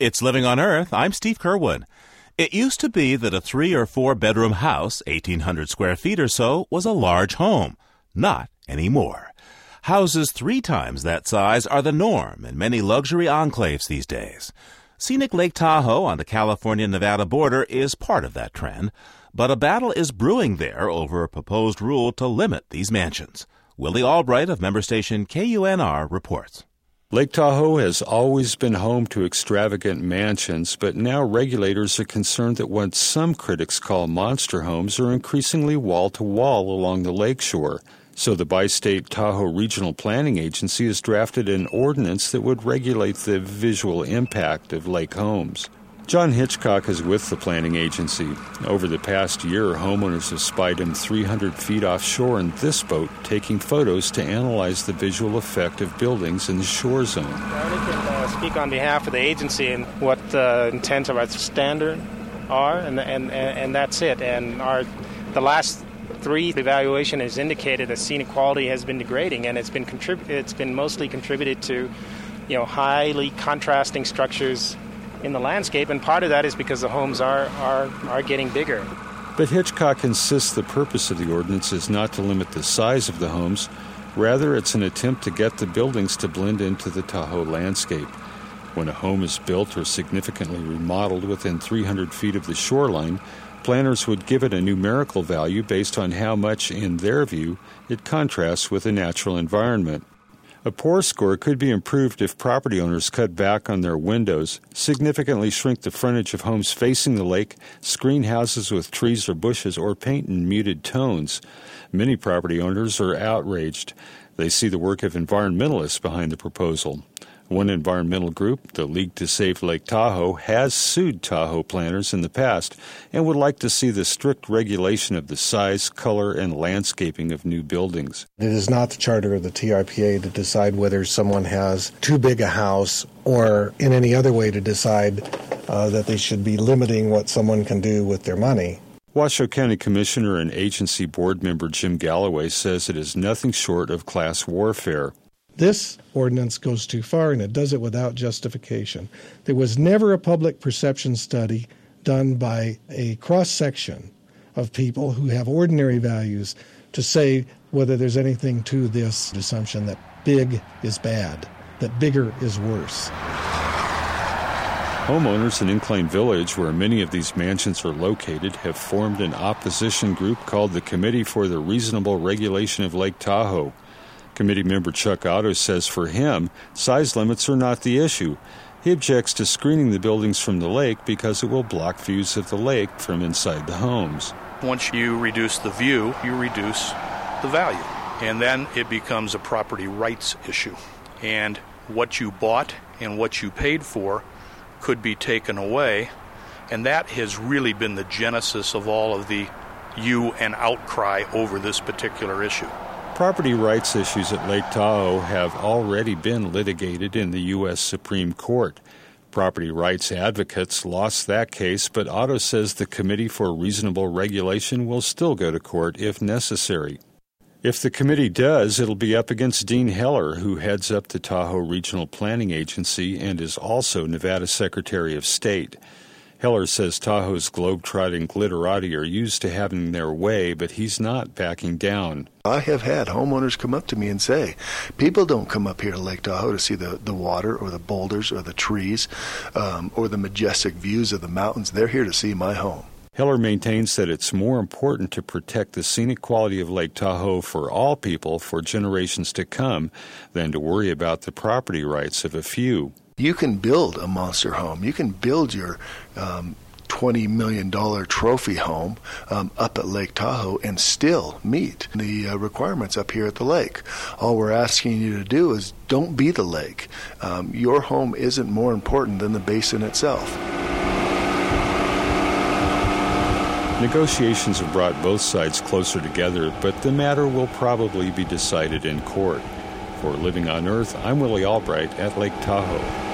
It's Living on Earth. I'm Steve Kerwin. It used to be that a 3 or 4 bedroom house, 1,800 square feet or so, was a large home. Not anymore. Houses 3 times that size are the norm in many luxury enclaves these days. Scenic Lake Tahoe on the California-Nevada border is part of that trend, but a battle is brewing there over a proposed rule to limit these mansions. Willie Albright of member station KUNR reports. Lake Tahoe has always been home to extravagant mansions, but now regulators are concerned that what some critics call monster homes are increasingly wall-to-wall along the lakeshore. So the bi-state Tahoe Regional Planning Agency has drafted an ordinance that would regulate the visual impact of lake homes. John Hitchcock is with the planning agency. Over the past year, homeowners have spied him 300 feet offshore in this boat, taking photos to analyze the visual effect of buildings in the shore zone. I only can speak on behalf of the agency and what the intent of our standard are, and that's it. And the last 3 evaluation has indicated that scenic quality has been degrading, and it's been mostly contributed to, highly contrasting structures in the landscape, and part of that is because the homes are getting bigger. But Hitchcock insists the purpose of the ordinance is not to limit the size of the homes. Rather, it's an attempt to get the buildings to blend into the Tahoe landscape. When a home is built or significantly remodeled within 300 feet of the shoreline, planners would give it a numerical value based on how much, in their view, it contrasts with the natural environment. A POR score could be improved if property owners cut back on their windows, significantly shrink the frontage of homes facing the lake, screen houses with trees or bushes, or paint in muted tones. Many property owners are outraged. They see the work of environmentalists behind the proposal. One environmental group, the League to Save Lake Tahoe, has sued Tahoe planners in the past and would like to see the strict regulation of the size, color, and landscaping of new buildings. It is not the charter of the TRPA to decide whether someone has too big a house or in any other way to decide that they should be limiting what someone can do with their money. Washoe County Commissioner and agency board member Jim Galloway says it is nothing short of class warfare. This ordinance goes too far, and it does it without justification. There was never a public perception study done by a cross-section of people who have ordinary values to say whether there's anything to this assumption that big is bad, that bigger is worse. Homeowners in Incline Village, where many of these mansions are located, have formed an opposition group called the Committee for the Reasonable Regulation of Lake Tahoe. Committee member Chuck Otto says for him, size limits are not the issue. He objects to screening the buildings from the lake because it will block views of the lake from inside the homes. Once you reduce the view, you reduce the value. And then it becomes a property rights issue. And what you bought and what you paid for could be taken away. And that has really been the genesis of all of the and outcry over this particular issue. Property rights issues at Lake Tahoe have already been litigated in the U.S. Supreme Court. Property rights advocates lost that case, but Otto says the Committee for Reasonable Regulation will still go to court if necessary. If the committee does, it'll be up against Dean Heller, who heads up the Tahoe Regional Planning Agency and is also Nevada Secretary of State. Heller says Tahoe's globe-trotting glitterati are used to having their way, but he's not backing down. I have had homeowners come up to me and say, people don't come up here to Lake Tahoe to see the water or the boulders or the trees or the majestic views of the mountains. They're here to see my home. Heller maintains that it's more important to protect the scenic quality of Lake Tahoe for all people for generations to come than to worry about the property rights of a few. You can build a monster home. You can build your $20 million trophy home up at Lake Tahoe and still meet the requirements up here at the lake. All we're asking you to do is don't be the lake. Your home isn't more important than the basin itself. Negotiations have brought both sides closer together, but the matter will probably be decided in court. For Living on Earth, I'm Willie Albright at Lake Tahoe.